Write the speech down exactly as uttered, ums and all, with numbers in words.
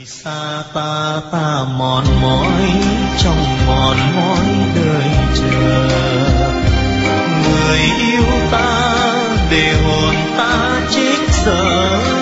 xa ta ta mòn mỏi trong mòn mỏi đời chờ, người yêu ta để hồn ta chết dở.